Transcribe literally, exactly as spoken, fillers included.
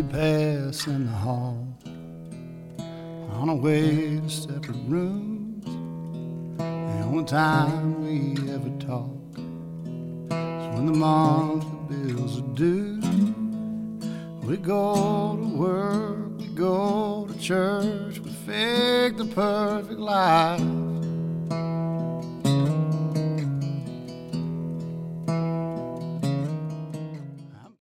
pass in the hall, on our way to separate rooms. The only time we ever talk is when the monthly bills are due. We go to work, we go to church, we fake the perfect life.